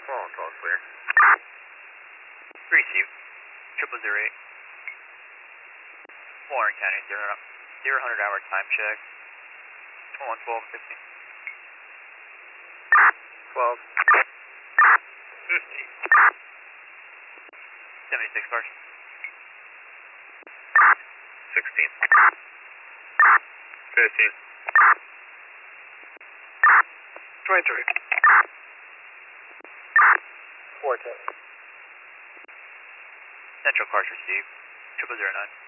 Phone call clear. Receive. 0008. Warren County, 0, 100 hour time check. 1112 15. 12. 76 cars. 16. 15. 23. 14. Central cars received. 0009.